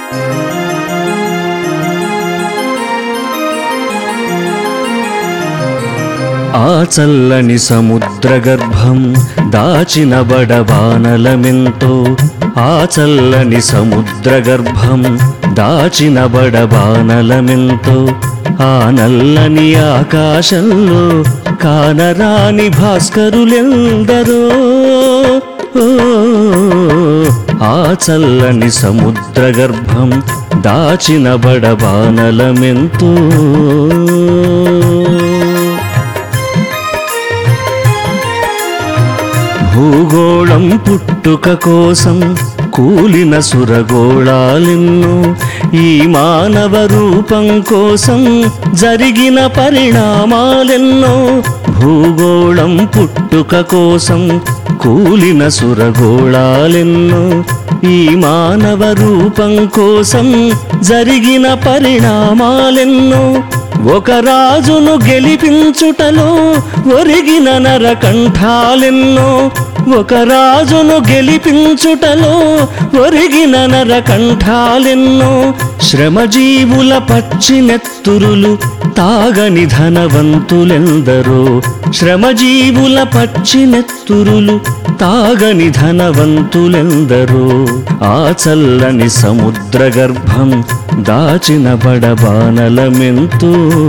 ఆ చల్లని సముద్రగర్భం దాచిన బడబానలమెంతో, ఆ చల్లని సముద్రగర్భం దాచిన బడబానలమెంతో, ఆ నల్లని ఆకాశంలో కానరాని భాస్కరులెందరో. ఆ చల్లని సముద్రగర్భం దాచిన బడబానలమెంతో. భూగోళం పుట్టుక కోసం కూలిన సురగోళాలెన్నో, ఈ మానవ రూపం కోసం జరిగిన పరిణామాలెన్నో. భూగోళం పుట్టుక కోసం కూలిన సురగోళాలెన్నో, ఈ మానవ రూపం కోసం జరిగిన పరిణామాలెన్నో. ఒక రాజును గెలిపించుటలో ఒరిగిన నరకంఠాలెన్నో, ఒక రాజును గెలిపించుటలో ఒరిగిన నరకంఠాలెన్నో. శ్రమజీవుల పచ్చినెత్తురులు తాగని ధనవంతులెందరో, శ్రమజీవుల పచ్చినెత్తురులు తాగని ధనవంతులెందరో. ఆ చల్లని సముద్రగర్భం దాచిన బడబానలమెంతో.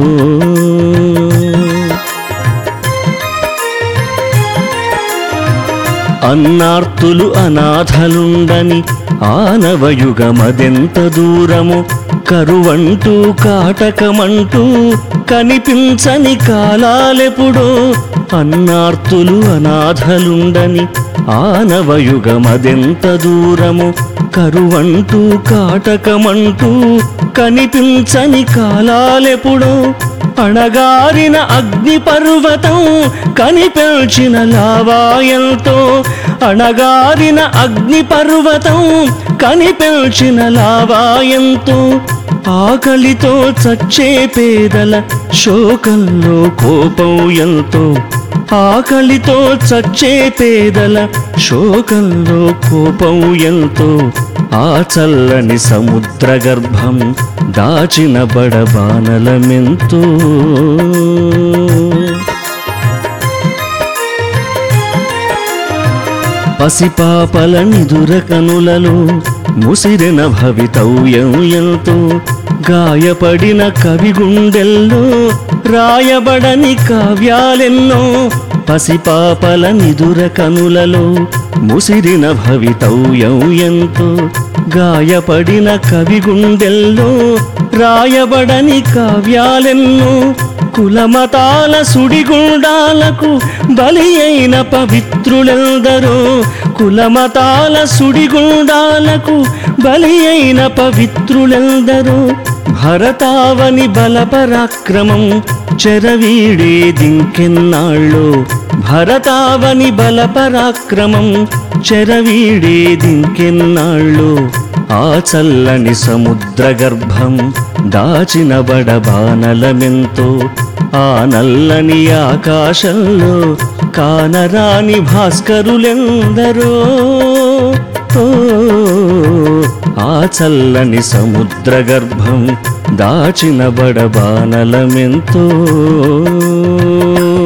అన్నార్తులు అనాథలుండని ఆనవయుగమదెంత దూరము, కరువంటూ కాటకమంటూ కనిపించని కాలాలెప్పుడో. అన్నార్తులు అనాథలుండని ఆనవయుగమదెంత దూరము, కరువంటూ కాటకమంటూ కనిపించని కాలాలెప్పుడో. అణగారిన అగ్నిపర్వతం కనిపెల్చిన లావాయంతో, అణగారిన అగ్నిపర్వతం కనిపెల్చిన లావాయంతో. ఆకలితో చచ్చే పేదల శోకంలో కోపం ఎంతో, ఆకలితో చచ్చే పేదల శోకంలో కోపం ఎంతో. ఆ చల్లని సముద్రగర్భం దాచిన బడబానలమెంతో. పసిపాపల నిదుర కనులలో ముసిరిన భవితవ్యం ఎంతో, గాయపడిన కవి గుండెల్లో రాయబడని కావ్యాలెన్నో. పసిపాపల నిదుర కనులలో ముసిరిన భవితవ్యం ఎంతో, గాయపడిన కవి గుండెల్లో రాయబడని కావ్యాలెన్నో. కులమతాల సుడిగుండాలకు బలి అయిన పవిత్రులెందరో, కులమతాల సుడిగుండాలకు బలి అయిన పవిత్రులెందరో. భరతావని బలపరాక్రమం చెరవీడేదింకెన్నాళ్ళో, భరతావని బలపరాక్రమం చెరవీడేదింకెన్నాళ్ళో. ఆ చల్లని సముద్రగర్భం దాచిన బడబానలమెంతో, ఆ నల్లని ఆకాశంలో కానరాని భాస్కరులెందరో. ఆ చల్లని సముద్రగర్భం దాచిన బడబానలమెంతో.